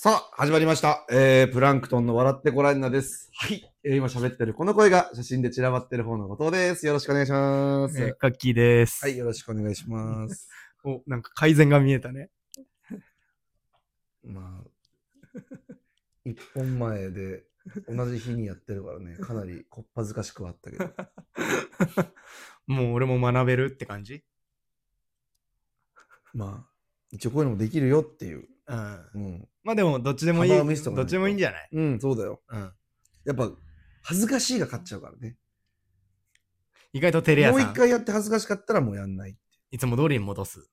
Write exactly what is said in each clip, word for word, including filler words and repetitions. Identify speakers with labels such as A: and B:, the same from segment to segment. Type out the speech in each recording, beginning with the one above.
A: さあ、始まりました。えー、プランクトンの笑ってごらんなです。はい。えー、今喋ってるこの声が写真で散らばってる方の後藤です。よろしくお願いします。
B: えー、カッキーです。
A: はい、よろしくお願いします。
B: お、なんか改善が見えたね。
A: まあ、一本前で同じ日にやってるからね、かなりこっぱずかしくはあったけど。
B: もう俺も学べるって感じ？
A: まあ、一応こういうのもできるよっていう。
B: うん。
A: うん。
B: まあでも、どっちでもいい。
A: 幅を見せてもら
B: どっちでもいいんじゃない？
A: うん、そうだよ。
B: うん。
A: やっぱ、恥ずかしいが勝っちゃうからね。
B: 意外とテレ朝
A: もう一回やって恥ずかしかったらもうやんない。
B: いつも通りに戻す。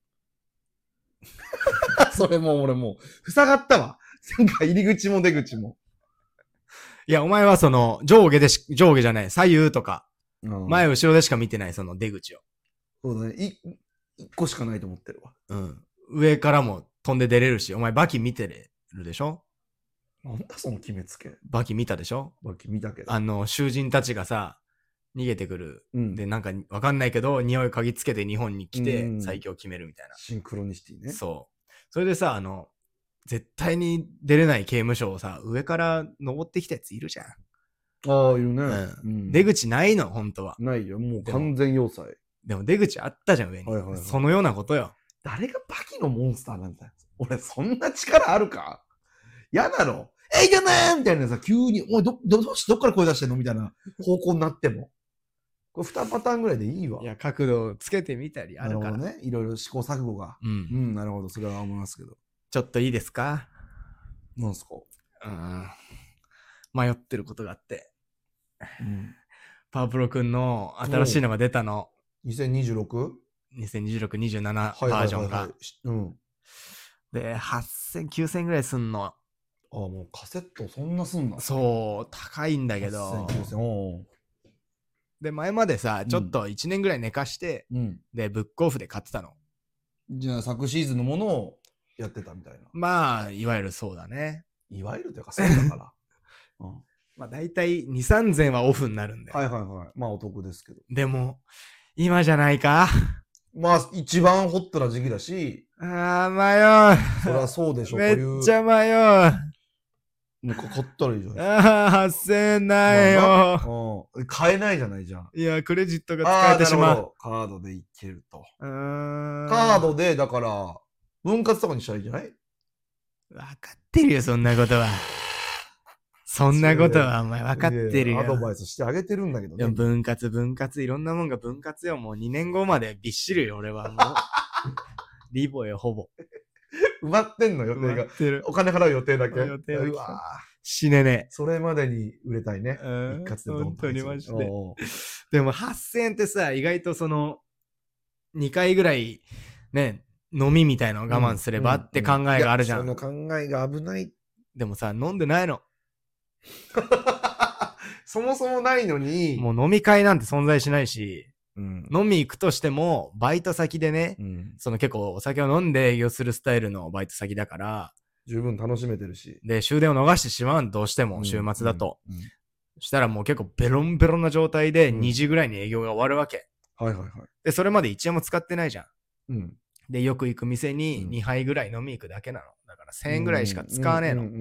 A: それもう俺もう、塞がったわ。なんか入り口も出口も。
B: いや、お前はその、上下でし、上下じゃない、左右とか、
A: うん、
B: 前後ろでしか見てないその出口を。
A: そうだね。い一個しかないと思ってるわ。
B: うん。上からも飛んで出れるし、お前バキ見てるでしょ？
A: なんだその決めつけ。
B: バキ見たでしょ？
A: バキ見たけど。
B: あの、囚人たちがさ、逃げてくる。
A: うん、
B: で、なんかわかんないけど、匂い嗅ぎつけて日本に来て
A: うん
B: 最強決めるみたいな。
A: シンクロニシティね。
B: そう。それでさ、あの、絶対に出れない刑務所をさ、上から登ってきたやついるじゃん。
A: ああ、いるね、
B: うん
A: うん。
B: 出口ないの、本当は。
A: ないよ。もう完全要塞。
B: でも出口あったじゃん、上に。
A: はいはいはい、
B: そのようなことよ。
A: 誰がバキのモンスターなんだよ。俺、そんな力あるか？やだろ。えいじゃねーみたいなさ、急に、おい、ど、ど、ど、どっから声出してんのみたいな方向になっても。これにパターンぐらいでいいわ。
B: いや、角度をつけてみたりあるから。
A: なるほどね。いろいろ試行錯誤が。
B: うん。
A: うん、なるほど。それは思いますけど。
B: ちょっといいですか？
A: なんすか？
B: うん。迷ってることがあって。
A: うん。
B: パワプロくんの新しいのが出たの。
A: にせんにじゅうろく？
B: にせんにじゅうろく、にじゅうななバージョンが。
A: うん。
B: で、はっせん、きゅうせんぐらいすんの。
A: ああ、もうカセットそんなすんの？
B: そう、高いんだけど。
A: はっせん、きゅうせん。お
B: で、前までさ、ちょっといちねんぐらい寝かして、
A: うん。
B: で、ブックオフで買ってたの。
A: じゃあ、昨シーズンのものをやってたみたいな。
B: まあ、いわゆるそうだね。
A: いわゆるというか、そうだから。うん、
B: まあ、だいたいに、さんぜんはオフになるんで。
A: はいはいはい。まあ、お得ですけど。
B: でも、今じゃないか。
A: まあ、一番ホットな時期だし。
B: ああ、迷う。
A: そりゃそうでしょ、
B: めっちゃ迷う。
A: もうかかったらいいじゃん。
B: ああ、はっせんえんないよ、まあ
A: うん。買えないじゃないじゃん。
B: いや、クレジットが使えてしまう。
A: カードでいけると。
B: うーん
A: カードで、だから、分割とかにしたらいいんじゃない？
B: 分かってるよ、そんなことは。そんなことはお前分かってるよ。
A: アドバイスしてあげてるんだけどね。
B: 分割、分割、いろんなもんが分割よ。もうにねんごまでびっしりよ、俺はもう。リボよ、ほぼ。
A: 埋まってんの予定が。お金払う予定だけ。
B: 予定だけ。
A: うわ
B: 死ねね。
A: それまでに売れたいね。
B: 一
A: 括で
B: 本当にマジで。でもはっせんえんってさ、意外とその、にかいぐらい、ね、飲みみたいのを我慢すればって考えがあるじゃん。
A: その考えが危ない。
B: でもさ、飲んでないの。
A: そもそもないのに。
B: もう飲み会なんて存在しないし、
A: うん、
B: 飲み行くとしても、バイト先でね、
A: うん、そ
B: の結構お酒を飲んで営業するスタイルのバイト先だから、
A: 十分楽しめてるし。
B: で、終電を逃してしまうどうしても、週末だと。
A: うんうんうん、
B: そしたらもう結構ベロンベロンな状態でにじぐらいに営業が終わるわけ。
A: うん、はいはいはい。
B: で、それまでいちえんも使ってないじゃん。
A: うん、
B: で、よく行く店ににはいぐらい飲み行くだけなの。だからせんえんぐらいしか使わねえの。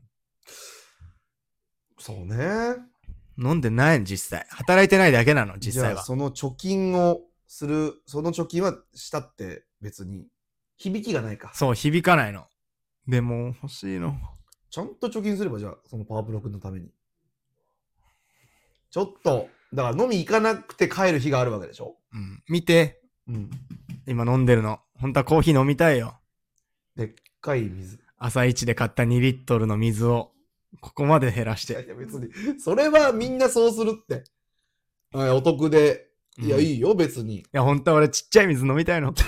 A: そうね。
B: 飲んでないの、実際。働いてないだけなの、実際は。
A: じゃあその貯金をする、その貯金はしたって別に響きがないか。
B: そう、響かないの。でも欲しいの。
A: ちゃんと貯金すれば、じゃあそのパワープロ君のために。ちょっと、だから飲み行かなくて帰る日があるわけでしょ。
B: うん。見て。うん。今飲んでるの。本当はコーヒー飲みたいよ。
A: でっかい水。
B: 朝一で買ったにリットルの水を、ここまで減らして。
A: いや別に、それはみんなそうするって。お得で。いや、うん、いいよ、別に。い
B: や、本当は俺ちっちゃい水飲みたいの。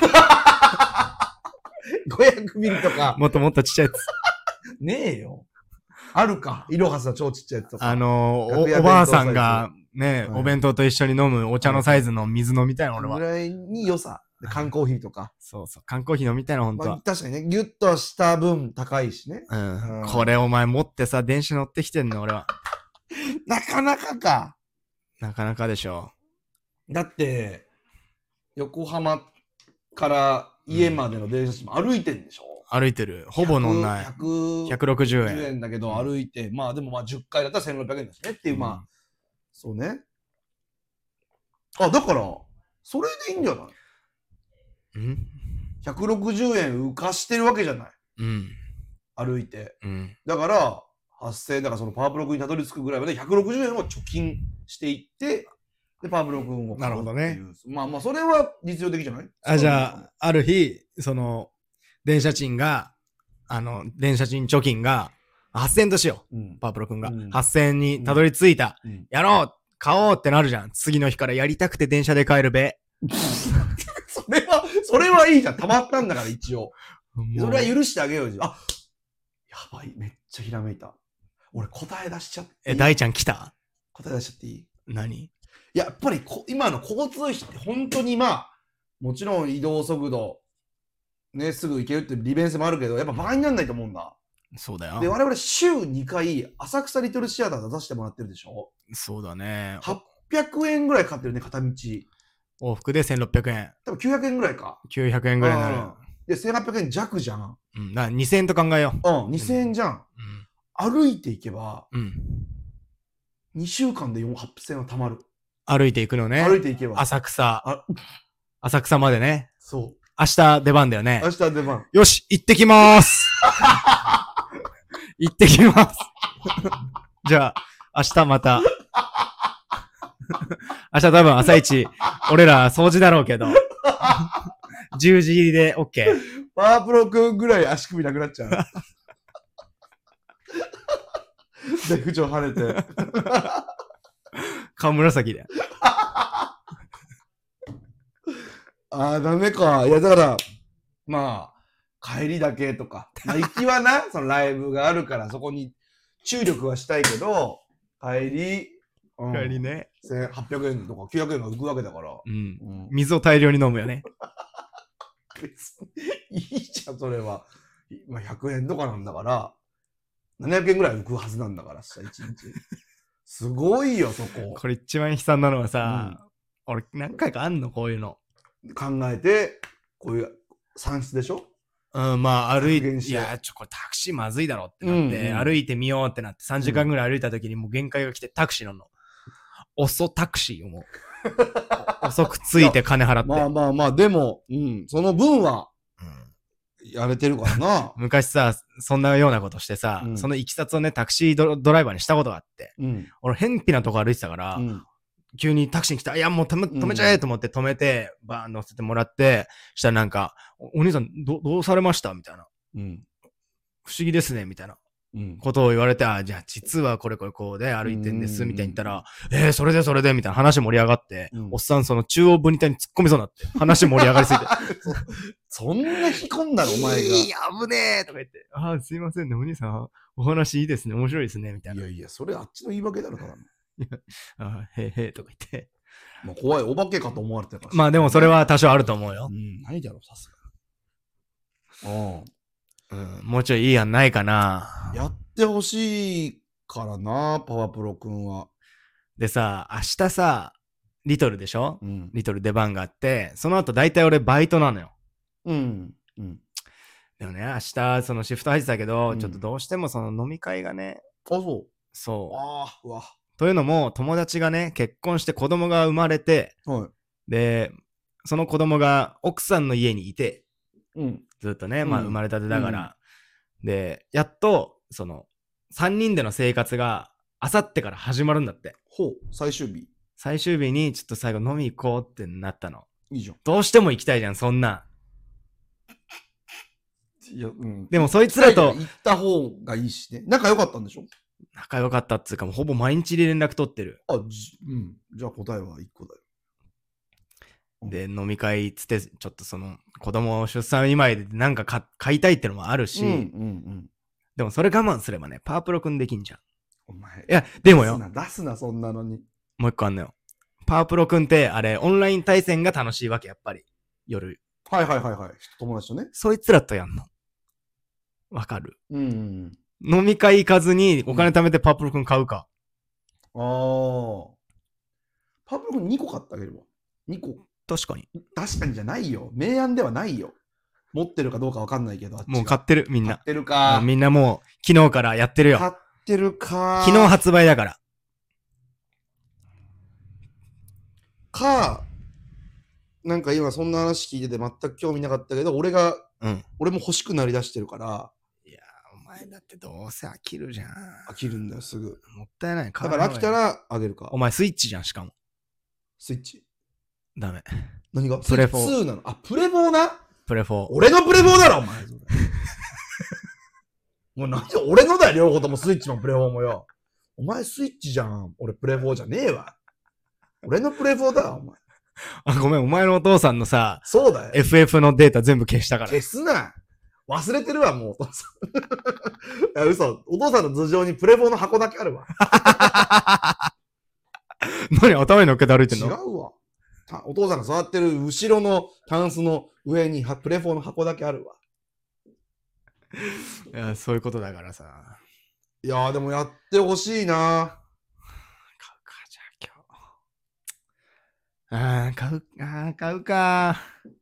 A: ごひゃくミリとか。
B: もっともっとちっちゃいやつ。
A: ねえよ。あるか。イロハスの超ちっちゃいやつとか。
B: あのー、お, おばあさんがね、はい、お弁当と一緒に飲むお茶のサイズの水飲みたいの、俺は。
A: ぐらいに良さ。缶コーヒーとか。
B: そうそう。缶コーヒー飲みたいの、ほんとは、
A: まあ。確かにね、ギュッとした分高いしね。
B: うん。うん、これお前持ってさ、電車乗ってきてんの、俺は。
A: なかなかか。
B: なかなかでしょ。
A: だって、横浜から家までの電車も歩いてんでしょ、
B: 歩いてる。ほぼ乗んない。
A: ひゃく
B: ひゃくろくじゅう
A: じゅう
B: えん。
A: えんだけど歩いて、まあでもまあじゅっかいだったらせんろっぴゃくえんだしねっていう、まあ、そうね。あ、だから、それでいいんじゃない？
B: うん。
A: ひゃくろくじゅうえん浮かしてるわけじゃない。
B: うん。
A: 歩いて。
B: うん。
A: だから、はっせんえんだからそのパワープロ君にたどり着くぐらいまでひゃくろくじゅうえんを貯金していって、で、パワープロ君を買うっていう。
B: なるほどね。
A: まあまあ、それは実用的じゃない？
B: あ、じゃあ、ある日、その、電車賃が、あの、電車賃貯金が、はっせんえんとしよう。
A: うん、
B: パワープロ君が。
A: うん、
B: はっせんえんにたどり着いた。
A: うんうん、
B: やろう買おうってなるじゃん。次の日からやりたくて電車で帰るべ。
A: それは、それはいいじゃん。溜まったんだから、一応。それは許してあげようよ。あ、やばい。めっちゃひらめいた。俺、答え出しちゃっていい？
B: え、大ちゃん来た？
A: 答え出しちゃっていい？
B: 何？
A: いや、やっぱりこ、今の交通費って本当にまあ、もちろん移動速度、ね、すぐ行けるって利便性もあるけど、やっぱバカにならないと思うんだ。
B: そうだよ。
A: で、我々週にかい、浅草リトルシアター出させてもらってるでしょ？
B: そうだね。
A: はっぴゃくえんぐらいかかってるね、片道。
B: 往復でせんろっぴゃくえん。
A: 多分きゅうひゃくえんぐらいか。
B: きゅうひゃくえんぐらいになる。
A: で、せんはっぴゃくえん弱じゃん。
B: うん。だからにせんえんと考えよ
A: う。うん、にせんえんじゃん。うん、歩いていけば、
B: うん。
A: にしゅうかんでよん、はっせんえんは貯まる。
B: 歩いていくのね。
A: 歩いていけば。
B: 浅草。浅草までね。
A: そう。
B: 明日出番だよね。
A: 明日出番。
B: よし、行ってきまーす。行ってきます。じゃあ、明日また。明日多分朝一、俺ら掃除だろうけど。じゅうじ入りで OK。
A: パワープロくんぐらい足首なくなっちゃう。で、不調晴れて。
B: 顔紫で。
A: ああ、ダメか。いや、だから、まあ、帰りだけとか。まあ、行きはな、そのライブがあるから、そこに注力はしたいけど、帰り、
B: うん、帰りね。
A: せんはっぴゃくえんとかきゅうひゃくえんが浮くわけだから。
B: うん。うん、水を大量に飲むよね。
A: いいじゃん、それは。まあ、ひゃくえんとかなんだから、ななひゃくえんぐらい浮くはずなんだからさ、いちにち。すごいよ、そこ。
B: これ一番悲惨なのはさ、うん、俺何回かあんの、こういうの。
A: 考えて、こういう算出でしょ？
B: うん、まあ歩いて、いや、ちょ、これタクシーまずいだろってなって、うんうん、歩いてみようってなって、さんじかんぐらい歩いた時にもう限界が来てタクシー乗るの。遅タクシーをもう。遅くついて金払って。
A: まあまあまあ、でも、うん、その分は、やれてるからな。
B: 昔さ、そんなようなことしてさ、うん、そのいきさつをね、タクシー ド, ドライバーにしたことがあって、うん、俺、偏僻なとこ歩いてたから、うん、急にタクシーに来た、いや、もう止め、止めちゃえと思って止めて、うん、バーン乗せてもらって、したらなんか、お, お兄さんど、どうされましたみたいな、うん。不思議ですね、みたいな。うん、ことを言われて、あ、じゃあ実はこれこれこうで歩いてんです、みたいに言ったら、えー、それでそれで、みたいな話盛り上がって、うん、おっさんその中央分離帯に突っ込みそうになって、話盛り上がりすぎて。
A: そ, そんな引き込んだのお前が。
B: いや、危ねえとか言って、あ、すいませんね、お兄さん、お話いいですね、面白いですね、みたいな。
A: いやいや、それあっちの言い訳だろ、ただの。
B: あ、へーへーとか言って。
A: まあ、怖い、お化けかと思われてるから。
B: まあでもそれは多少あると思うよ。
A: うん、ないだろ、さすが。うん。
B: うん、もうちょいいい案ないかな。
A: やってほしいからな、パワプロくんは。
B: でさ、明日さ、リトルでしょ、うん、リトル出番があって、その後大体俺バイトなのよ。うん。うん、でもね、明日そのシフト入ってたけど、うん、ちょっとどうしてもその飲み会がね。
A: あ、そう。
B: そう。
A: ああ、うわ。
B: というのも、友達がね、結婚して子供が生まれて、
A: はい、
B: で、その子供が奥さんの家にいて、
A: うん、
B: ずっとね、まあ生まれたてだから、うん、で、やっと、その、さんにんでの生活が、あさってから始まるんだって。
A: ほう、最終日。
B: 最終日に、ちょっと最後飲み行こうってなったの。
A: いいじゃん。
B: どうしても行きたいじゃん、そんな。
A: いや、うん。
B: でも、そいつらと。
A: 行った方がいいしね。仲良かったんでしょ？
B: 仲良かったっつうか、もうほぼ毎日で連絡取ってる。
A: あ、じ、うん。じゃあ答えはいっこだよ。
B: で、飲み会つって、ちょっとその、子供を出産祝いでなんか買、買いたいってのもあるし、うんうんうん、でもそれ我慢すればね、パワプロくんできんじゃん。
A: お前。
B: いや、でもよ。
A: 出すな、出すな、そんなのに。
B: もう一個あんのよ。パワプロくんって、あれ、オンライン対戦が楽しいわけ、やっぱり。夜。
A: はいはいはいはい。友達とね。
B: そいつらとやんの。わかる？
A: うん。
B: 飲み会行かずにお金貯めてパワプロくん買うか。
A: うん、ああ。パワプロくんにこ買ってあげれば。にこ。
B: 確かに。
A: 確かにじゃないよ。明暗ではないよ。 持ってるかどうかわかんないけど、あっちが
B: もう買ってる、みんな。
A: 買ってるか。
B: みんなもう、昨日からやってるよ。
A: 買ってるか。
B: 昨日発売だから。
A: か、なんか今そんな話聞いてて全く興味なかったけど、俺が、
B: うん。
A: 俺も欲しくなりだしてるから。
B: いや、お前だってどうせ飽きるじゃん。
A: 飽きるんだよ、すぐ。
B: もったいない。だ
A: から飽きたらあげるか。
B: お前スイッチじゃん、しかも。
A: スイッチ。
B: ダメ。
A: 何が
B: プレフォー。
A: ツーなの。あ、プレフォーな。
B: プレフォー。
A: 俺のプレフォーだろ、お前。もうなんで俺のだよ、両方ともスイッチもプレフォーもよ。お前スイッチじゃん。俺プレフォーじゃねえわ。俺のプレフォーだよ、お前。
B: あ、ごめん、お前のお父さんのさ、
A: そうだよ。
B: エフエフ のデータ全部消したから。
A: 消すな。忘れてるわ、もうお父さん。いや、嘘。お父さんの頭上にプレフォーの箱だけあるわ。
B: 何頭に乗っけて歩いてんの？
A: 違うわ。お父さんが座ってる後ろのタンスの上にプレフォーの箱だけあるわ。
B: いや、そういうことだからさ。
A: いやー、でもやってほしいな。買う
B: か、じゃあ今日。あー、買う、あー、買うか。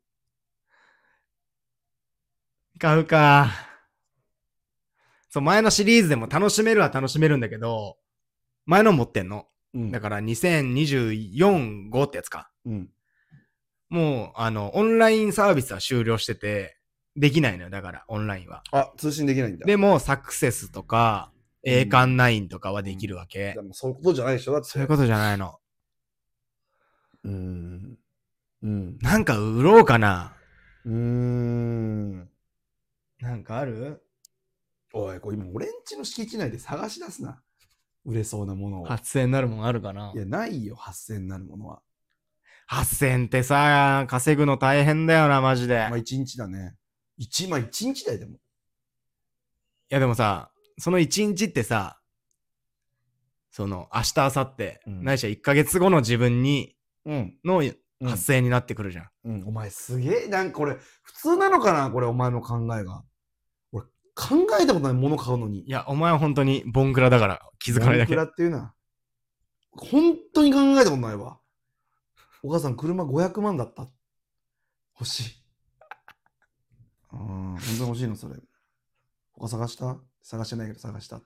B: 買うか。そう、前のシリーズでも楽しめるは楽しめるんだけど、前の持ってんの。うん、だからにせんにじゅうよん、ごってやつか。うん。もう、あの、オンラインサービスは終了してて、できないのよ。だから、オンラインは。
A: あ、通信できないんだ。
B: でも、サクセスとか、栄冠ナインとかはできるわけ。
A: うん、でもそういうことじゃないでしょ？だって。
B: そういうことじゃないの。
A: うーん。うん。
B: なんか売ろうかな。
A: うーん。
B: なんかある？
A: おい、これ今、俺んちの敷地内で探し出すな。売れそうなものを。
B: はっせんになるものあるかな？
A: いや、ないよ、はっせんになるものは。
B: はっせんってさ、稼ぐの大変だよな、マジで。
A: まあ、いちにちだね。いち、まあ、いちにちだよ、でも。い
B: や、でもさ、そのいちにちってさ、その、明日、明後日、うん、ないしはいっかげつごの自分に、うん、のはっせんになってくるじゃん。
A: うん、うん、お前すげえ、なんかこれ、普通なのかなこれ、お前の考えが。俺、考えたことないもの買うのに。
B: いや、お前は本当にボンクラだから気づかないだけ。
A: ボンクラっていうな。本当に考えたことないわ。お母さん、車ごひゃくまんだった。欲しい。ああ、本当に欲しいの、それ。他探した探してないけど探した。うん、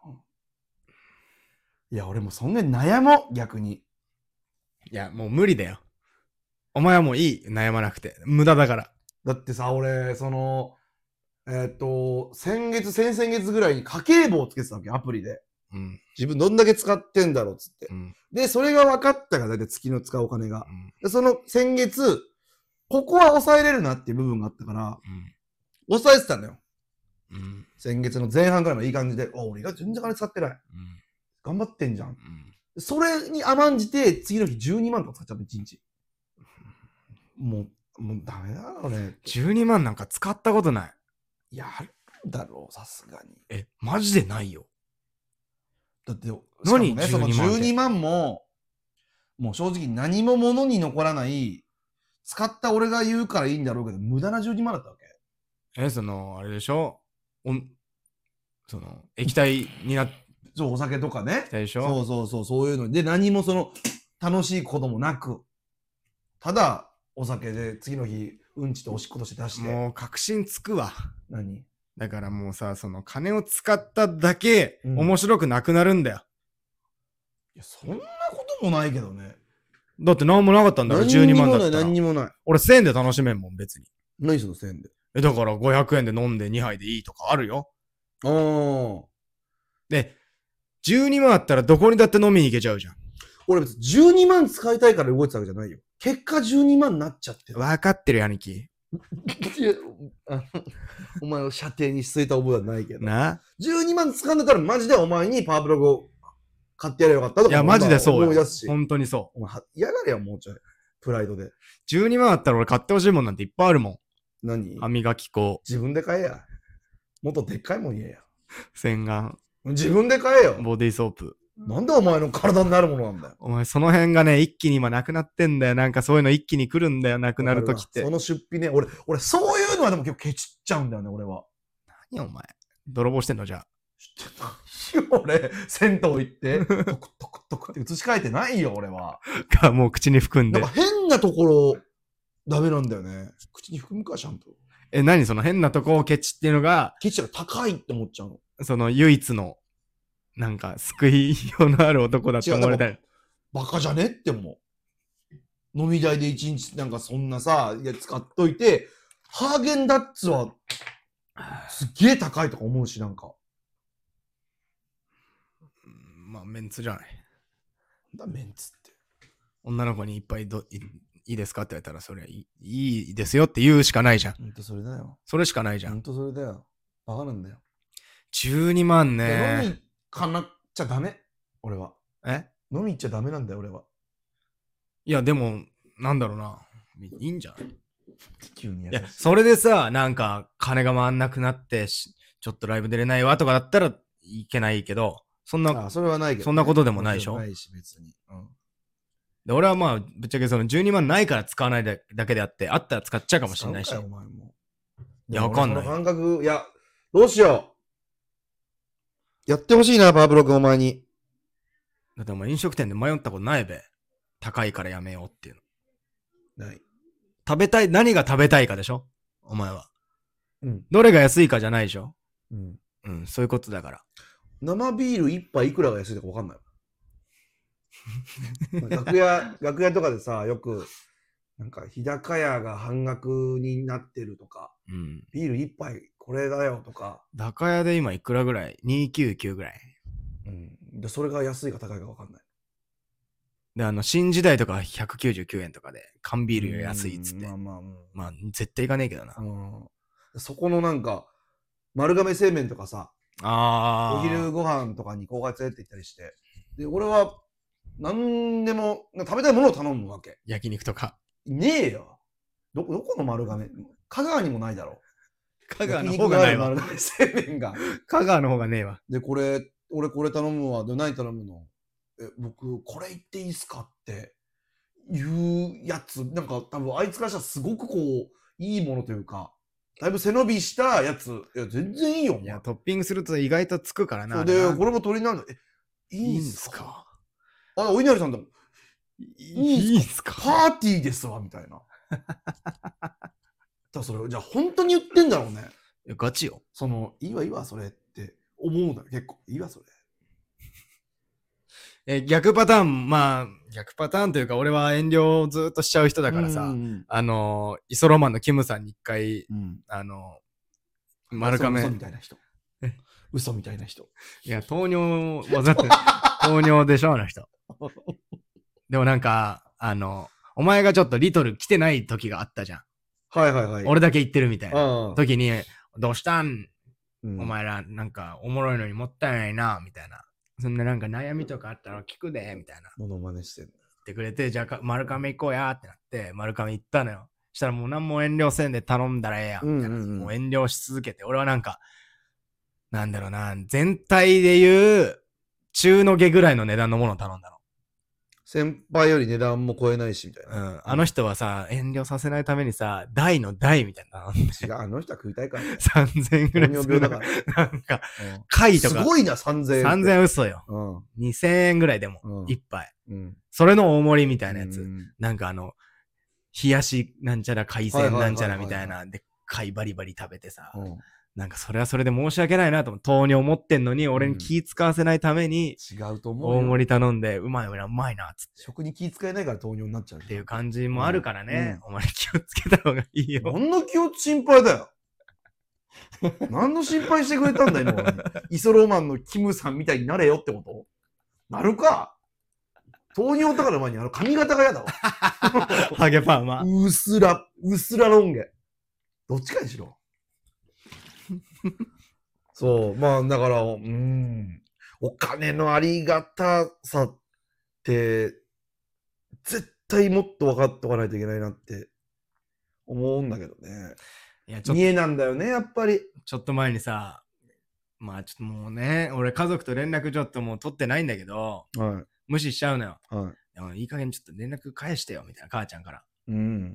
A: いや、俺もそんなに悩もう、逆に。
B: いや、もう無理だよ。お前はもういい、悩まなくて。無駄だから。
A: だってさ、俺、その、えっと、先月、先々月ぐらいに家計簿をつけてたわけ、アプリで。うん、自分どんだけ使ってんだろうっつって。うん、で、それが分かったから、だいたい月の使うお金が。うん、でその先月、ここは抑えれるなっていう部分があったから、うん、抑えてたんだよ。うん、先月の前半ぐらいまでいい感じで、あ、俺が全然金使ってない。うん、頑張ってんじゃん。うん、それに甘んじて、次の日じゅうにまんとか使っちゃった、いちにち。もう、もうダメだろ、ね。
B: じゅうにまんなんか使ったことない。
A: いや、あるだろう、さすがに。
B: え、マジでないよ。
A: だって、何、ね、そのじゅうにまんも、もう正直何も物に残らない、使った俺が言うからいいんだろうけど、無駄なじゅうにまんだったわけ。
B: え、その、あれでしょおん、その、液体になっ、
A: そう、お酒とかね。
B: 液体でしょ？
A: そうそうそう、そういうので、何もその、楽しいこともなく、ただ、お酒で次の日、うんちとおしっことして出して。
B: もう確信つくわ。
A: 何？
B: だからもうさ、その金を使っただけ、面白くなくなるんだよ。
A: いや、そんなこともないけどね。
B: だって何もなかったんだろ、じゅうにまんだったら。
A: 何にもない、何にもない。
B: 俺せんえんで楽しめんもん、別に。
A: 何そのせんえんで。
B: え、だからごひゃくえんで飲んでにはいでいいとかあるよ。
A: ああ。
B: で、じゅうにまんあったらどこにだって飲みに行けちゃうじゃん。
A: 俺別にじゅうにまん使いたいから動いてたわけじゃないよ。結果じゅうにまんになっちゃってる。
B: 分かってるよ、兄貴。
A: お前の射程に据えた覚えはないけど。
B: な
A: じゅうにまん使うんだったらマジでお前にパワープログを買ってやればよかったとか。
B: いや、マジでそうよ。
A: 思い出すし。
B: 本当にそう。
A: お前、嫌がれよ、もうちょい。プライドで。
B: じゅうにまんあったら俺買ってほしいもんなんていっぱいあるもん。
A: 何？
B: 歯磨き粉。
A: 自分で買えや。もっとでっかいもん言えや。
B: 洗顔。
A: 自分で買えよ。
B: ボディーソープ。
A: なんでお前の体になるものなんだよ。
B: お前その辺がね、一気に今なくなってんだよ。なんかそういうの一気に来るんだよ、なくなるときって。
A: その出費ね、俺、俺そういうのはでも結構ケチっちゃうんだよね、俺は。
B: 何お前。泥棒してんのじゃあ。
A: 知ってないよ、俺。銭湯行って、トクトクトクって移し替えてないよ、俺は。
B: か、もう口に含んで。
A: なんか変なところ、ダメなんだよね。口に含むか、シャンプー。
B: え、何その変なとこをケチっていうのが、
A: ケチが高いって思っちゃうの。
B: その唯一の、なんか、救いようのある男だと思われたい。
A: バカじゃねって思う。飲み代で一日なんかそんなさ、いや使っといて、ハーゲンダッツはすっげえ高いとか思うし、なんか。
B: まあ、メンツじゃない。
A: なんだメンツって。
B: 女の子にいっぱいどいいいですかって言われたら、それいい、いいですよって言うしかないじゃん。
A: ほんとそれだよ。
B: それしかないじゃん。
A: ほんとそれだよ。バカなんだよ。
B: じゅうにまん
A: 飲み
B: ね。
A: かなっちゃダメ。俺は。
B: え
A: 飲み行っちゃダメなんだよ、俺は。
B: いや、でも、なんだろうな。いいんじゃない？
A: 急にや
B: いや、それでさ、なんか、金が回んなくなってし、ちょっとライブ出れないわとかだったらいけないけど、そんな、
A: あ、それはないけどね、
B: そんなことでもないでしょ？
A: ないし、別に。うん。
B: で、俺はまあ、ぶっちゃけそのじゅうにまんないから使わないだけであって、あったら使っちゃうかもしれないし。
A: 使うかよお前も。
B: いや、わかんない。
A: この感覚、いや、どうしよう。やってほしいな、パープロ君、お前に。
B: だってお前飲食店で迷ったことないべ。高いからやめようっていうの。
A: ない。
B: 食べたい、何が食べたいかでしょ？お前は。
A: うん。
B: どれが安いかじゃないでしょ？
A: うん。
B: うん、そういうことだから。
A: 生ビール一杯いくらが安いのか分かんない。楽屋、楽屋とかでさ、よく、なんか、日高屋が半額になってるとか、
B: うん。
A: ビール一杯これだよとか。
B: 高屋で今いくらぐらい？ にひゃくきゅうじゅうきゅう ぐらい。
A: うん。で、それが安いか高いか分かんない。
B: で、あの、新時代とかひゃくきゅうじゅうきゅうえんとかで、缶ビールより安いっつって。
A: まあまあ、うん、
B: まあ、絶対いかねえけどな。
A: うん。そこのなんか、丸亀製麺とかさ、
B: ああ。
A: お昼ご飯とかに後輩連れて行ったりして、で、俺は、何でも、食べたいものを頼むわけ。
B: 焼肉とか。
A: ねえよ。ど、どこの丸亀？香川にもないだろ。
B: 香川の方がないわ。
A: 丸亀製麺が。
B: 香川の方がねえわ。
A: で、これ、俺これ頼むわ。で、何頼むの？え、僕、これ言っていいっすかっていうやつ、なんか多分あいつからしたらすごくこう、いいものというか、だいぶ背伸びしたやつ、いや、全然いいよ。
B: いや、トッピングすると意外とつくからな。
A: そうで、これも鳥なんだ。え、いいんすか？あ、お稲荷さんだもん。いいんすか？パーティーですわ、みたいな。だそれ、じゃあ本当に言ってんだろうね。
B: いや、ガチよ。
A: その、いいわいいわ、それって思うんだよ、結構。いいわ、それ。
B: え、逆パターン、まあ、逆パターンというか、俺は遠慮をずっとしちゃう人だからさ、うんうん、あの、イソロマンのキムさんに一回、うん、あの、丸亀。
A: 嘘みたいな人。嘘みたいな人。
B: いや、糖尿、わざって、糖尿でしょ、あの人。でもなんか、あの、お前がちょっとリトル来てない時があったじゃん。
A: はいはいはい。
B: 俺だけ行ってるみたいな時に、どうしたん、うん、お前ら、なんか、おもろいのにもったいないな、みたいな。そんななんか悩みとかあったら聞くで、みたいな。
A: モノマネしてんだ。
B: 言ってくれて、じゃあ、丸亀行こうやってなって、丸亀行ったのよ。したらもう何も遠慮せんで頼んだらええやん、みたいな。うんうんうん、もう遠慮し続けて、俺はなんか、なんだろうな、全体で言う、中の下ぐらいの値段のものを頼んだの。
A: 先輩より値段も超えないし、みたいな。
B: うん。あの人はさ、遠慮させないためにさ、大の大みたいな。
A: 違う、あの人は食いたいから、ね。
B: さんぜんえんぐらいする。だから。なんか、貝とか。
A: すごいな、さんぜんえん。
B: さんぜんえん嘘よ。うん、にせんえんぐらいでも、うん、一杯、うん。それの大盛りみたいなやつ。うん、なんかあの、冷やしなんちゃら海鮮なんちゃらみたいな。で、貝バリバリ食べてさ。うんなんかそれはそれで申し訳ないなと思う。糖尿持ってんのに、俺に気使わせないために、
A: 違うと思う。
B: 大盛り頼んで、うまいな、うまいな、つって。
A: 食に気使えないから糖尿になっちゃう。
B: っていう感じもあるからね。うん、お前気をつけた方がいいよ。
A: 何の気を心配だよ。何の心配してくれたんだよ、今。イソロマンのキムさんみたいになれよってことなるか。糖尿とかの前にあの髪型が嫌だわ。
B: ハゲパーマ。
A: うすら、うすらロン毛。どっちかにしろ。そう、まあだから、うん、お金のありがたさって、絶対もっと分かっておかないといけないなって思うんだけどね。いやちょっと見えなんだよね、やっぱり。
B: ちょっと前にさ、まあちょっともうね、俺家族と連絡ちょっともう取ってないんだけど、はい、無視しちゃうのよ。はい、いい加減ちょっと連絡返してよ、みたいな、母ちゃんから。うん。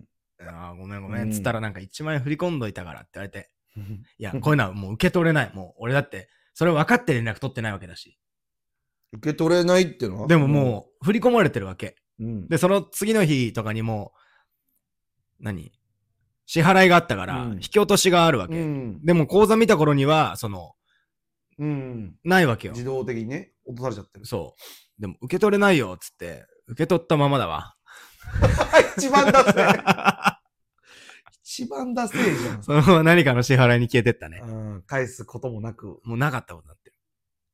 B: あごめんごめん、つったらなんかいちまんえん振り込んどいたからって言われて。いや、こういうのはもう受け取れない。もう、俺だって、それ分かって連絡取ってないわけだし。
A: 受け取れないってのは
B: でももう、振り込まれてるわけ。うん、で、その次の日とかにも、何支払いがあったから、
A: うん、
B: 引き落としがあるわけ。うん、でも口座見た頃には、その、うん、ないわけよ。
A: 自動的にね、落とされちゃってる。
B: そう。でも受け取れないよ、つって、受け取ったままだわ。
A: 一番ダセー。一番ダセーじゃん。
B: そのまま何かの支払いに消えてったね。
A: うん、返すこともなく。
B: もうなかったことになってる。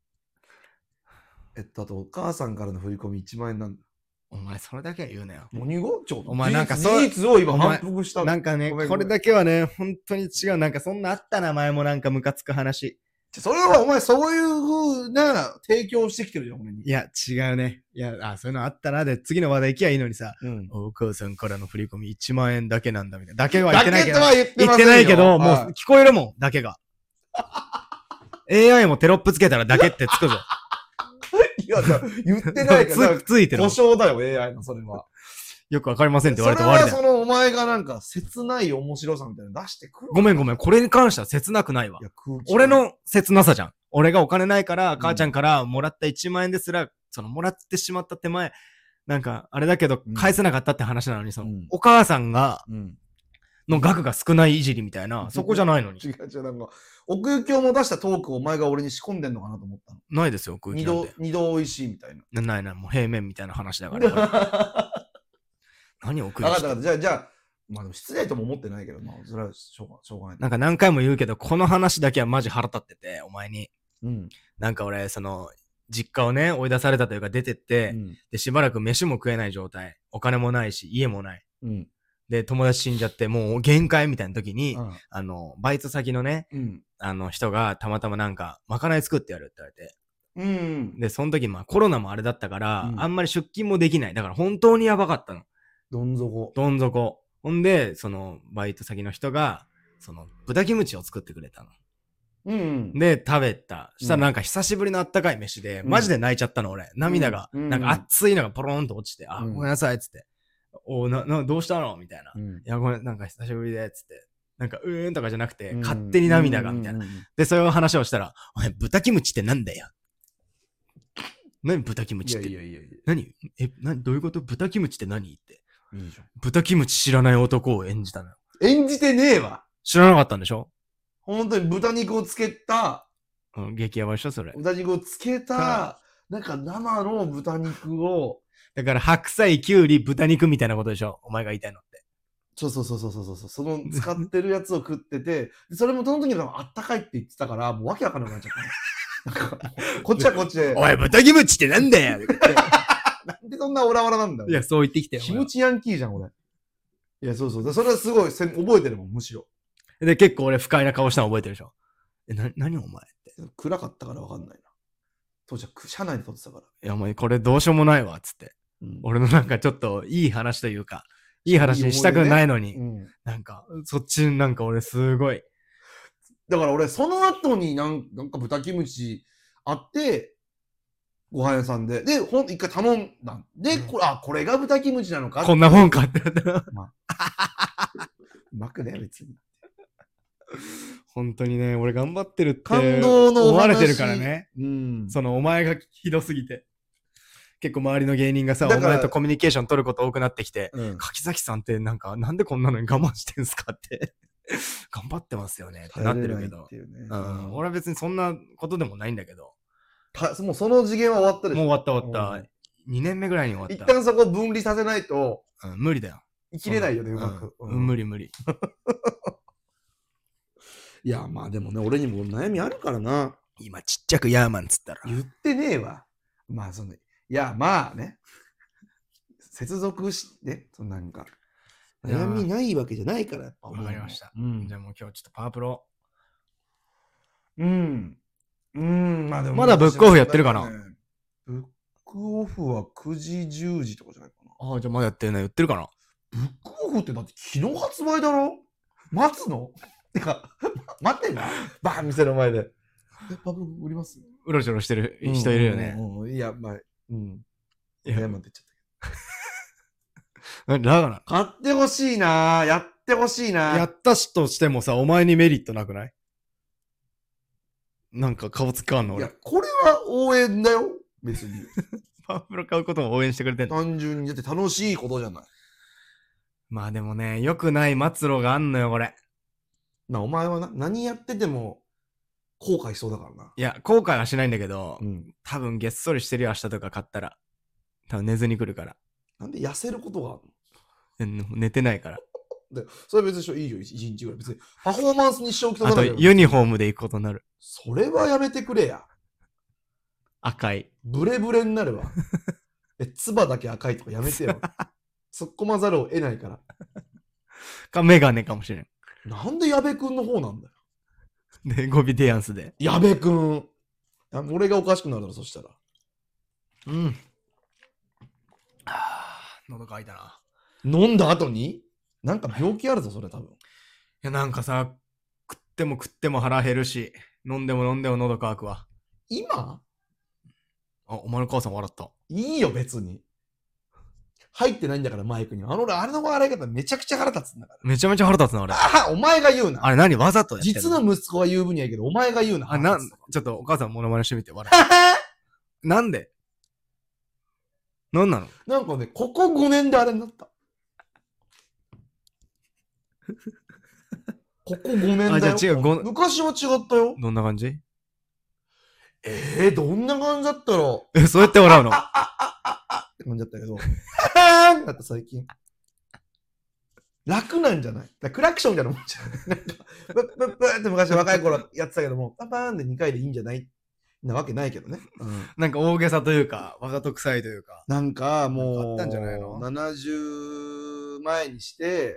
A: えっと、あと、お母さんからの振り込みいちまん円なんだ。
B: お前、それだけは言うなよ。
A: 何がちょ
B: お前なんか
A: そう、事実を今反復した。
B: なんかね、これだけはね、本当に違う。なんかそんなあったな、前もなんかムカつく話。
A: それはお前そういう風な提供してきてるじゃん、俺に。
B: いや、違うね。いや、あ、そういうのあったな。で、次の話題行きゃいいのにさ、うん、お母さんからの振り込みいちまん円だけなんだみたいな。だけは言ってないけど。だけとは言ってませんよ。言ってないけど、もう聞こえるもん、だけが。エーアイ もテロップつけたらだけってつくぞ。
A: いや、言ってないから。
B: つ、ついてる。
A: 故障だよ、エーアイ の、それは。
B: よくわかりませんって言われて終わりだよ。
A: それはそのお前がなんか切ない面白さみたいなの出してくる。
B: ごめんごめん。これに関しては切なくないわ。いや俺の切なさじゃん。俺がお金ないから、うん、母ちゃんからもらったいちまん円ですら、そのもらってしまった手前、なんかあれだけど返せなかったって話なのに、その、うん、お母さんが、うん、の額が少ないいじりみたいな、うん、そこじゃないのに。
A: 違う違う、なんか、奥行きをも出したトークをお前が俺に仕込んでんのかなと思ったの。
B: ないですよ、奥行きなんて。
A: 二度、二度美味しいみたいな。
B: ないない、もう平面みたいな話だから。何を送りして
A: る。じゃあ、じゃあ、まあでも失礼とも思ってないけど、まあ、それはしょうが、しょうがない。
B: なんか何回も言うけど、この話だけはマジ腹立ってて、お前に。うん。なんか俺、その、実家をね、追い出されたというか出てって、うん、で、しばらく飯も食えない状態。お金もないし、家もない。うん。で、友達死んじゃって、もう限界みたいな時に、うん、あの、バイト先のね、うん、あの人がたまたまなんか、まかない作ってやるって言われて。うん。で、その時、まあコロナもあれだったから、うん、あんまり出勤もできない。だから本当にやばかったの。
A: どん底。
B: どん底。ほんで、その、バイト先の人が、その、豚キムチを作ってくれたの。うん、で、食べた。したらなんか久しぶりのあったかい飯で、うん、マジで泣いちゃったの、俺。涙が、うん、なんか熱いのがポローンと落ちて、うん、あ、ごめんなさい、っつって。おな、な、どうしたのみたいな。うん、いや、ごめん、なんか久しぶりで、つって。なんか、うーんとかじゃなくて、うん、勝手に涙が、みたいな。で、そういう話をしたら、お前、豚キムチってなんだよ。何豚キムチって。いやいやいやいや。何え、な、どういうこと豚キムチって何って。いいじゃん。豚キムチ知らない男を演じたのよ。
A: 演じてねえわ。
B: 知らなかったんでしょ？
A: 本当に豚肉をつけた、
B: うん、激ヤバでしょそれ。
A: 豚肉をつけた、なんか生の豚肉を。
B: だから白菜、きゅうり、豚肉みたいなことでしょお前が言いたいのって。
A: そうそうそうそうそうそう。その使ってるやつを食ってて、それもその時のあったかいって言ってたから、もうわけわかんなくなっちゃった。なんかこっちはこっちで。
B: おい、豚キムチってなんだよ
A: なんでそんなオラオラなんだよ。
B: いや、そう言ってきてよ。
A: キムチヤンキーじゃん、俺。いや、そうそう。それはすごい覚えてるもん、むしろ。
B: で、結構俺不快な顔したの覚えてるでしょ。え、な、何お前って。
A: 暗かったからわかんないな。当時は車内で撮ってたから。
B: いや、もうこれどうしようもないわ、つって。うん、俺のなんかちょっといい話というか、いい話にしたくないのに、いいね、うん、なんか、そっちなんか俺すごい。
A: だから俺、その後になんなんか豚キムチあって、ご飯屋さんで。で、ほんと一回頼んだ。で、うん、これ、あ、これが豚キムチなのか
B: こんなもんかって言ったら。ま
A: あ、うまくね、別に。
B: 本当にね、俺頑張ってるって感動の思われてるからね。うん。そのお前がひどすぎて。結構周りの芸人がさ、お前とコミュニケーション取ること多くなってきて、うん、柿崎さんってなんか、なんでこんなのに我慢してんすかって。頑張ってますよねってなってるけど。ね、うん。俺は別にそんなことでもないんだけど。
A: もうその次元は終わったでしょ。
B: もう終わった終わった。うん、にねんめぐらいに終わった。
A: 一旦そこ分離させないと、
B: うん、無理だよ。
A: 生きれないよね、うまく。
B: うん、無理無理。
A: いや、まあでもね、俺にも悩みあるからな。
B: 今ちっちゃくヤーマンつったら。
A: 言ってねえわ。まあその、いや、まあね。接続して、そのなんか、悩みないわけじゃないから。
B: わかりました。うん。じゃあもう今日ちょっとパワープロ。
A: うん。うん、まあでも。
B: まだブックオフやってるかな、ね、
A: ブックオフはくじ、じゅうじとかじゃないかな。
B: ああ、じゃあまだやってるね。売ってるかな。
A: ブックオフってだって昨日発売だろ？待つの？てか、待ってんな。バーン店の前で。え、パブ売ります？
B: うろちょろしてる人いるよね。
A: うんうんうん、いや、まあ、うん。いや、まって言っちゃ
B: ったけど。ラガな。
A: 買ってほしいな。やってほしいな。
B: やったしとしてもさ、お前にメリットなくない？なんか顔つかんの俺。
A: いや、これは応援だよ。別に。
B: パワープロ買うことも応援してくれてんの？
A: 単純に。だって楽しいことじゃない。
B: まあでもね、良くない末路があんのよ、これ。
A: まあお前はな、何やってても後悔しそうだからな。
B: いや、後悔はしないんだけど、
A: うん、
B: 多分げっそりしてるよ、明日とか買ったら。多分寝ずに来るから。
A: なんで痩せることがある
B: の寝てないから。
A: でそれは別にいいよ、一日ぐらい。別にパフォーマンスに支障をきた
B: あと、ユニフォームで行くことになる。
A: それはやめてくれや。
B: 赤い。
A: ブレブレになるわ。え、唾だけ赤いとかやめてよ。突っ込まざるを得ないから。
B: か、メガネかもしれん。
A: なんで矢部くんの方なんだよ。
B: で、語尾ディアンスで。
A: 矢部くん。俺がおかしくなるだろ、そしたら。
B: うん。はぁ、喉乾いたな。
A: 飲んだ後になんか病気あるぞ、それ多分。い
B: や、なんかさ、食っても食っても腹減るし、飲んでも飲んでも喉乾くわ。
A: 今
B: あ、お前の母さん笑った。
A: いいよ、別に。入ってないんだから、マイクに。あの、あれの笑い方めちゃくちゃ腹立つんだから。
B: めちゃめちゃ腹立つな、あれ。
A: ああ、お前が言うな。
B: あれ何わざとやってんの？
A: 実の息子は言う分にはいいけど、お前が言うな。
B: あ、なん、ちょっとお母さんモノマネしてみて、笑う。なんでなんなの？
A: なんかね、ここごねんであれになった。ここごねんだよ。
B: あ、じゃあ違う、ご
A: 昔は違ったよ。
B: どんな感じ？
A: えー、どんな感じだったろ
B: え、そうやって笑うの？
A: あ、あ、あ、あ、あって感じだったけど、はーんだった最近。楽なんじゃない？だクラクションみたいなもんじゃない？なんか、ブッブッブッって昔若い頃やってたけども、パパーンでにかいでいいんじゃないなわけないけどね。うん、
B: なんか大げさというか、わざと臭いというか。
A: なんかもう、
B: なんかあったんじゃないの？
A: ななじゅう前にして、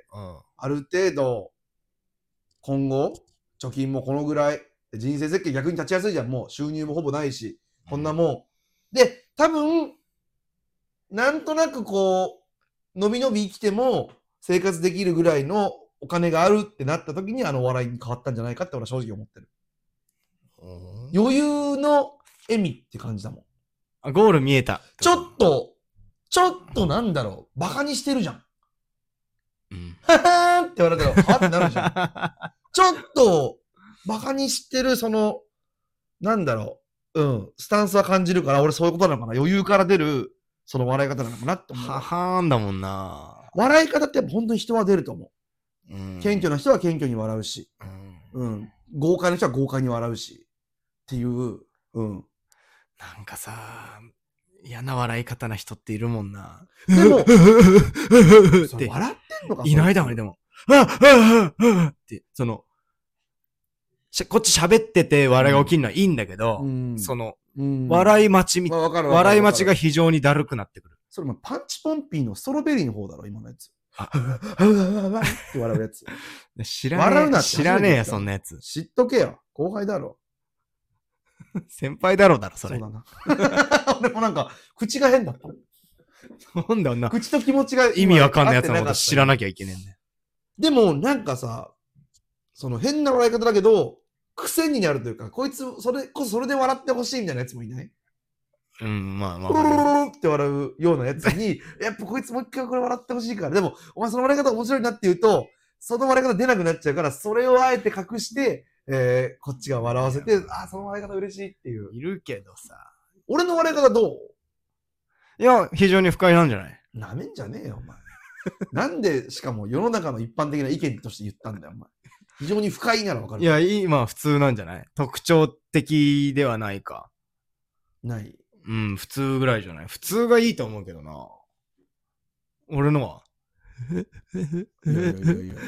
B: うん、
A: ある程度、今後、貯金もこのぐらい、人生設計逆に立ちやすいじゃん。もう収入もほぼないし、こんなもん。で、多分、なんとなくこう、のびのび生きても生活できるぐらいのお金があるってなった時にあの笑いに変わったんじゃないかって俺は正直思ってる。うん、余裕の笑みって感じだもん。
B: あ、ゴール見えた。
A: ちょっと、ちょっとなんだろう、バカにしてるじゃん。うん、ははーんって言われたら、はってなるじゃん。ちょっと、バカにしてる、その、なんだろう、うん、スタンスは感じるから、俺そういうことなのかな。余裕から出る、その笑い方なのかなって思う。
B: ははーんだもんな。
A: 笑い方ってやっぱ本当に人は出ると思う。うん、謙虚な人は謙虚に笑うし、うん、うん、豪快な人は豪快に笑うし、っていう、うん。
B: なんかさ、嫌な笑い方な人っているもんな。
A: でも、
B: って
A: 笑ってんのか
B: いないだろ、でも。って、その、こっち喋ってて笑いが起きるのはいいんだけど、うん、その、うん、笑い待ちみたいな、まあ、笑い待ちが非常にだるくなってくる。
A: それもパンチポンピーのストロベリーの方だろ、今のやつ。あ、って笑うやつ。
B: 知らねえ。笑うなって知らねえや、そんなやつ。
A: 知っとけよ。後輩だろ。
B: 先輩だろだろ、それ。
A: そうだな。俺もなんか、口が変だった。
B: なんだよな。
A: 口と気持ちが
B: 意味わかんないやつのこと知らなきゃいけねえんだよ。
A: でも、なんかさ、その変な笑い方だけど、癖になるというか、こいつ、それこそそれで笑ってほしいみたいなやつもいない？
B: うん、まあまあ。
A: プルルルルって笑うようなやつに、やっぱこいつもう一回これ笑ってほしいから、でも、お前その笑い方面白いなって言うと、その笑い方出なくなっちゃうから、それをあえて隠して、えー、こっちが笑わせて、あ、その笑い方嬉しいっていう。
B: いるけどさ。
A: 俺の笑い方どう？
B: いや、非常に不快なんじゃない？
A: なめんじゃねえよ、お前。なんで、しかも世の中の一般的な意見として言ったんだよ、お前。非常に不快ならわかる。
B: いや、今普通なんじゃない？特徴的ではないか。
A: ない。
B: うん、普通ぐらいじゃない？普通がいいと思うけどな。俺のは。
A: いやいやいやいや。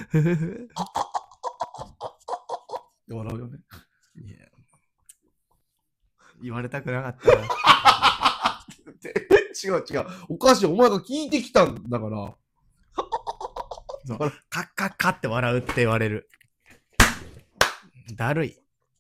A: 笑うよね。いや。
B: 言われたくなかったな。
A: 違う違う。おかしい。お前が聞いてきたんだから。
B: そうカッカッカって笑うって言われる。だるい。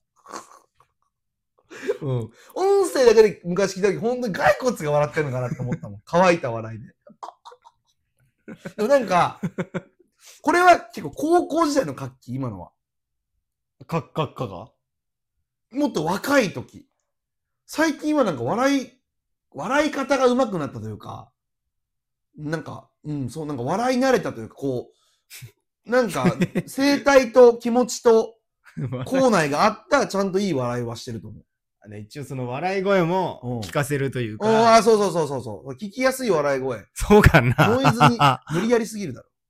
A: うん。音声だけで昔聞いた時、ほんとに骸骨が笑ってるのかなって思ったもん。乾いた笑いで。でもなんか、これは結構高校時代の活気、今のは。
B: カッカッカが
A: もっと若い時。最近はなんか笑い、笑い方が上手くなったというか、なんか、うん、そう、なんか笑い慣れたというか、こう、なんか、声帯と気持ちと、口内があったらちゃんといい笑いはしてると思う。
B: 一応その笑い声も聞かせるというか。
A: ああ、そうそうそうそうそう。聞きやすい笑い声。
B: そうかな。
A: ノイズに無理やりすぎるだろ。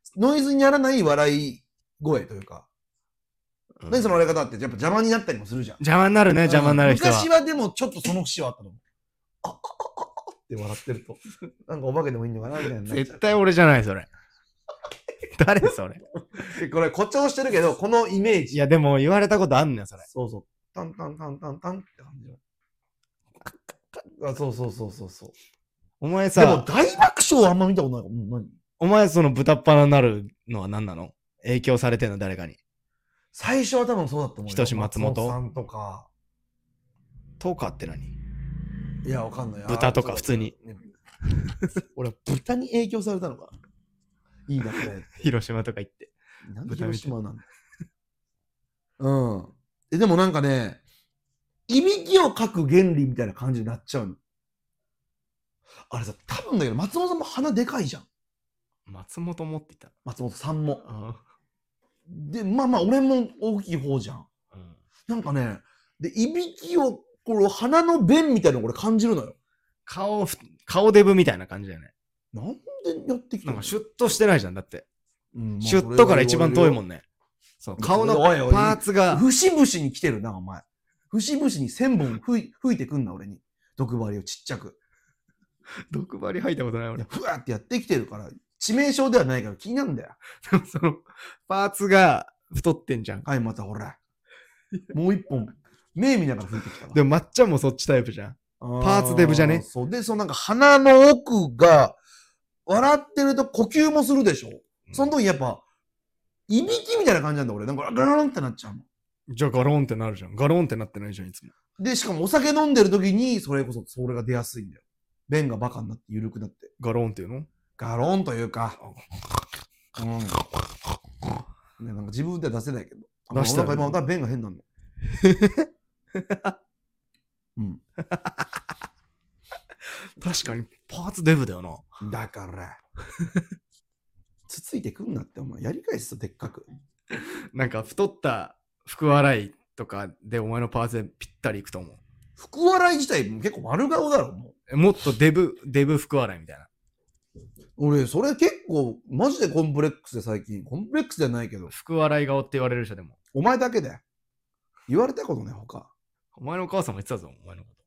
A: ノイズにならない笑い声というか、うん、何その笑い方ってやっぱ邪魔になったりもするじゃん。
B: 邪魔になるね、邪魔になる人は。
A: 昔はでもちょっとその節はあったの。あ、あ、あ、あって笑ってると、なんかお化けでもいいのかなみたいな。
B: 絶対俺じゃない、それ。誰それ。
A: これ誇張してるけど、このイメージ。
B: いや、でも言われたことあんねん、それ。
A: そうそう。タンタンタンタンタンって感じ。あ、そうそうそうそうそう。
B: お前さ、
A: でも大爆笑はあんま見たことないから。もう何？
B: お前その豚っ鼻になるのは何なの？影響されてんの誰かに。
A: 最初は多分そうだったもんね。
B: ひとし松本
A: さんとか。
B: とかって何？
A: いや、わかんない。
B: 豚とか普通に。
A: 俺、豚に影響されたのか。いいな、これ。
B: 広島とか行って。
A: なんで広島なんだ。うん。え、でもなんかね、いびきをかく原理みたいな感じになっちゃうの。あれさ、多分だけど、松本さんも鼻でかいじゃん。
B: 松本もって言った。
A: 松本さんも。で、まあまあ、俺も大きい方じゃん。うん、なんかね、で、いびきを、これ、鼻の弁みたいなの俺感じるのよ。
B: 顔、顔デブみたいな感じだよね。
A: なんでやってきたの？
B: なんかシュッとしてないじゃん、だって。
A: うん、まあ、
B: シュッとから一番遠いもんね。そう、顔のパーツが。
A: 節々に来てるな、お前。節々に千本吹い吹いてくんな、俺に。毒針をちっちゃく。
B: 毒針吐いたことない俺。
A: ふわってやってきてるから、致命傷ではないから気になるんだよ。
B: その、パーツが太ってんじゃん。
A: はい、またほら。もう一本、目見ながら吹いてきたわ。
B: でも、まっちゃんもそっちタイプじゃん。パーツデブじゃね？
A: そう。で、そのなんか鼻の奥が、笑ってると呼吸もするでしょ？うん、その時やっぱ、いびきみたいな感じなんだ、俺。なんかガロンってなっちゃうの。
B: じゃあガロンってなるじゃん。ガロンってなってないじゃん、いつも。
A: で、しかもお酒飲んでる時に、それこそ、それが出やすいんだよ。便がバカになって緩くなって。
B: ガロンっていうの？
A: ガロンというか。うん。ね、なんか自分では出せないけど。出したら今、便が変なの。うん。
B: 確かに、パーツデブだよな。
A: だから。つついてくんなって、お前。やり返すと、でっかく。
B: なんか、太った福笑いとかで、お前のパーツでぴったりいくと思う。
A: 福笑い自体結構丸顔だろ、も
B: う。もっとデブ、デブ福笑いみたいな。
A: 俺、それ結構、マジでコンプレックスで最近。コンプレックスじゃないけど。
B: 福笑い顔って言われる人でも。
A: お前だけだよ。言われたことね、他。
B: お前のお母さんも言ってたぞ、お前のこと。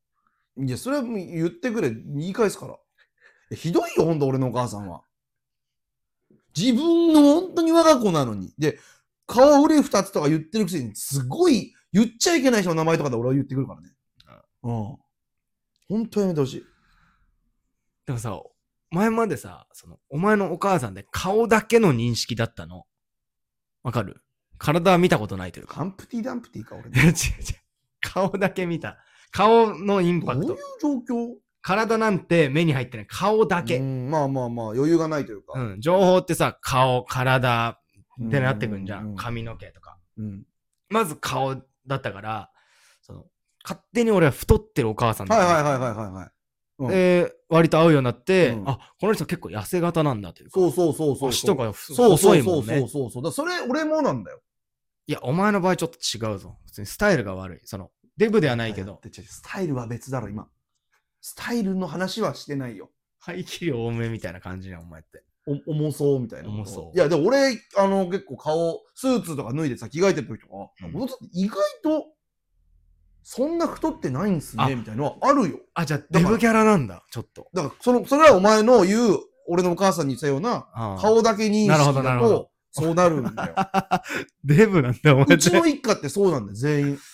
A: いや、それは言ってくれ。言い返すから。ひどいよ、ほんと、俺のお母さんは。自分の本当に我が子なのに。で、顔売れ二つとか言ってるくせに、すごい言っちゃいけない人の名前とかで俺は言ってくるからね。うん。本当やめてほしい。
B: でもさ、前までさ、その、お前のお母さんで顔だけの認識だったの。わかる？体は見たことないというか。
A: ハンプティダンプティか、俺。
B: 違う違う。顔だけ見た。顔のインパクト。
A: どういう状況？
B: 体なんて目に入ってない。顔だけ。
A: うん、まあまあまあ、余裕がないというか。
B: うん。情報ってさ、顔、体ってなってくんじゃん。髪の毛とか。うん。まず顔だったから、その、勝手に俺は太ってるお母さんだった。
A: はいはいはいはいはい、はい。
B: うん、えー、割と会うようになって、うん、あ、この人結構痩せ型なんだというか。
A: そうそうそうそう。
B: 足とか細いもんね。
A: そうそうそうそう。だそれ、俺もなんだよ。
B: いや、お前の場合ちょっと違うぞ。普通にスタイルが悪い。その、デブではないけど。
A: スタイルは別だろ、今。スタイルの話はしてないよ。
B: 排気量多めみたいな感じじゃん、お前って。
A: お重そうみたいな。
B: 重そう。
A: いや、でも俺、あの、結構顔、スーツとか脱いでさ、着替えてる時とか、うん、意外と、そんな太ってないんすね、みたいなのはあるよ。
B: あ、じゃあ、デブキャラなんだ、ちょっと。
A: だから、その、それはお前の言う、俺のお母さんに言ったような、顔だけ認識だと、そうなるんだよ。
B: デブなんだ、お前。
A: うちの一家ってそうなんだよ、全員。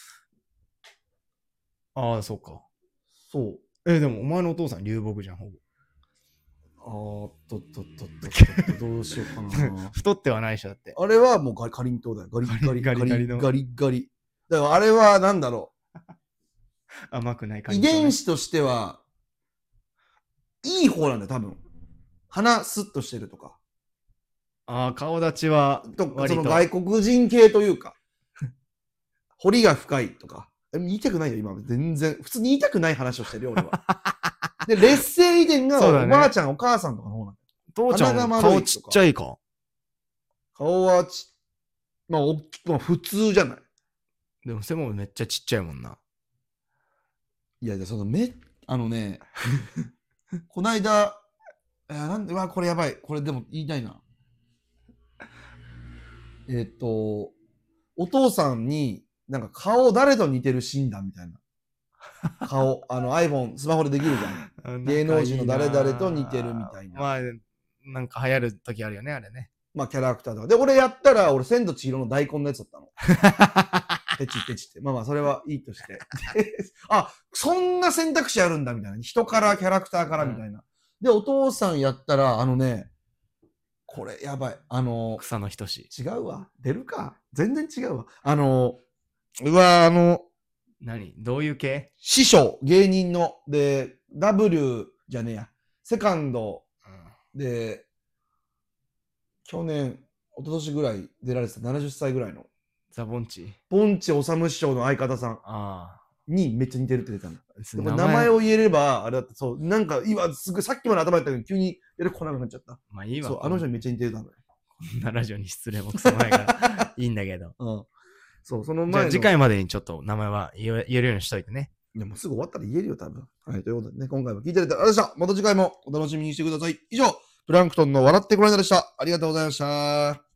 B: ああ、そうか。
A: そう。
B: えー、でも、お前のお父さん流木じゃん、ほぼ。
A: あーっとっとっとっとっと、どうしようかな。
B: 太ってはないしだって。
A: あれはもうガリかりんとうだよ。ガリガリガリガリガリガリ。だからあれはなんだろう。
B: 甘くない
A: 感じ、ね。遺伝子としては、いい方なんだよ、多分。鼻スッとしてるとか。
B: ああ、顔立ちは
A: と。その外国人系というか。彫りが深いとか。言いたくないよ、今。全然。普通に言いたくない話をしてるよ、俺は。で、劣勢遺伝がおばあちゃん、ね、お母さんとかの方なんだよ。
B: 父ちゃん顔ちっちゃいか。
A: 顔はち、まあ、おまあ、普通じゃない。
B: でも背もめっちゃちっちゃいもんな。
A: いや、その目、あのね、こないだ、えー、なんで、うわ、これやばい。これでも言いたいな。 えっと、お父さんに、なんか顔誰と似てる診断みたいな。顔、あの iPhone、スマホでできるじゃん。芸能人の誰々と似てるみたいな。
B: まあ、なんか流行る時あるよね、あれね。
A: まあ、キャラクターとか。で、俺やったら、俺、千と千尋の大根のやつだったの。ペチペチって。まあまあ、それはいいとして。あ、そんな選択肢あるんだ、みたいな。人からキャラクターからみたいな。うん、で、お父さんやったら、あのね、これ、やばい。あの、
B: 草野仁志。
A: 違うわ。出るか。全然違うわ。あの、うわ、あの、
B: 何どういう系？
A: 師匠、芸人の。で、W じゃねえや。セカンドで、去年、一昨年ぐらい出られてたななじゅっさいぐらいの。
B: ザ・ボンチ。
A: ボンチ治師匠の相方さんにめっちゃ似てるって出たの。名前, 名前を言えれば、あれだって、そう、なんか、今、すぐさっきまで頭やったけど、急に出てこなくなっちゃった。
B: まあいいわ。
A: そう、あの人にめっちゃ似てるだろ。こ
B: んなラジオに失礼もくそないからいいんだけど。
A: うん。そう、その前
B: じゃあ次回までにちょっと名前は言えるようにしといてね。
A: いや、もうすぐ終わったら言えるよ、多分。はい、ということでね、今回も聞いていただいてありがとうございました。また次回もお楽しみにしてください。以上、プランクトンの笑ってごらんでした。ありがとうございました。